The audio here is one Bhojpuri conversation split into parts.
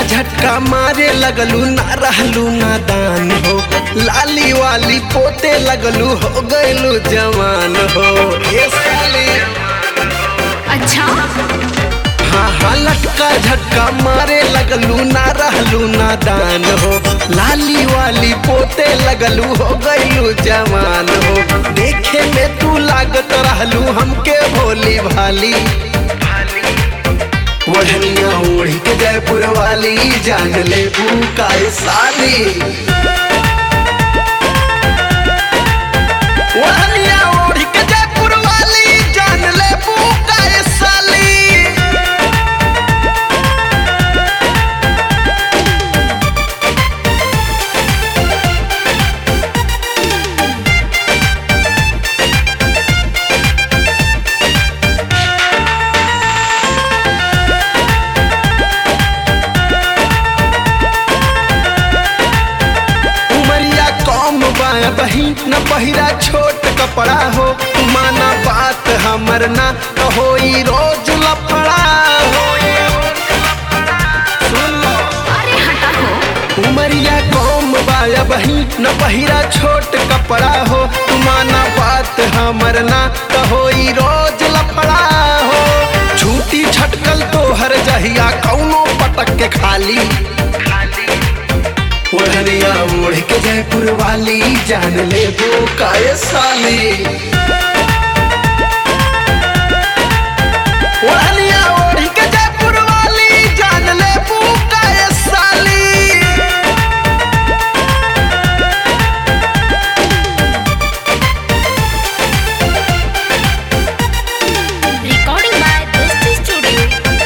झटका मारे लगलू ना रहलू नादान हो, लाली वाली पोते लगलू हो गईलू जवान हो। ये साली अच्छा हाँ हाँ लटका झटका मारे लगलू ना रहलू नादान हो, लाली वाली पोते लगलू हो गईलू जवान हो। देखे में तू लागत रहलू हमके भोली भाली, वढ़निया ओढ़ी के जयपुर वाली जान ले काय साली। वढ़निया ओढ़ी के जयपुर वाली जान ले काय साली। बही न पहिरा छोट कपड़ा हो, माना बात हमर ना कहो रोज लफड़ा हो। सुन लो अरे हटा हो। उमरिया कौम बाया बही न पहिरा छोट कपड़ा हो, माना बात हमर ना कहो रोज लफड़ा हो। छूटी छटकल तो हर जहिया कौनो पटक के खाली, वढ़निया ओढ़ के जयपुर वाली जान ले काय साली। वढ़निया ओढ़ के जयपुर वाली जान ले काय साली। Recording by Dosti studio.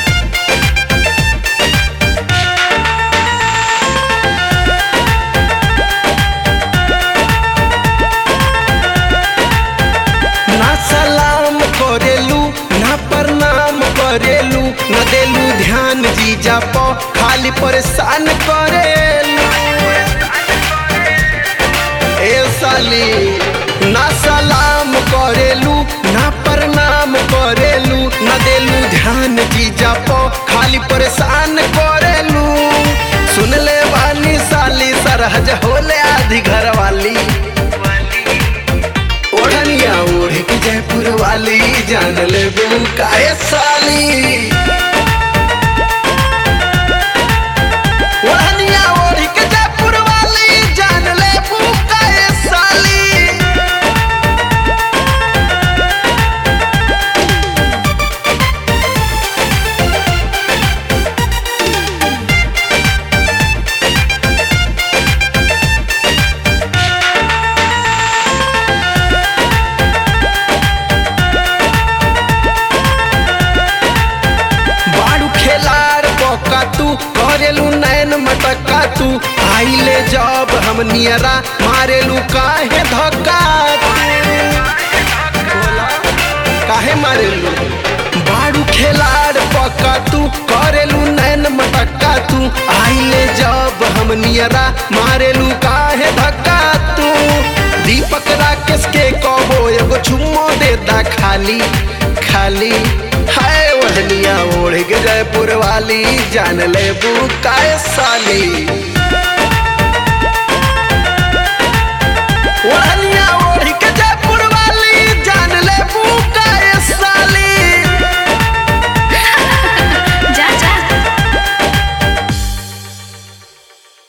करेलू ना प्रणाम करेलू, न देलू ध्यान जीजा पो खाली परेशान करेलू। ए साली ना सलाम करेलू ना प्रणाम करेलू, न देलू ध्यान जीजा पो खाली परेशान करेलू। सुन ले वाली साली सरहज होले आधी घर वाली, ओढ़निया ओढ़ के जयपुर वाली जान ले काय साली। ओढ़निया ओढ़ के जयपुर वाली जान ले काय साली। तू करेलू नैन मटका तू आइले जब हम नियरा मारेलू काहे धक्का, काहे मारेलू बाड़ू खेलाड़ पक्का तू करेलू नैन मटका तू आइले जब हम नियरा मारेलू काहे धक्का तू। दीपक राकेश के कहो एगो चुम्मो दे दा खाली खाली। हाय वढ़निया ओढ़ के जयपुर वाली जान ले काय साली।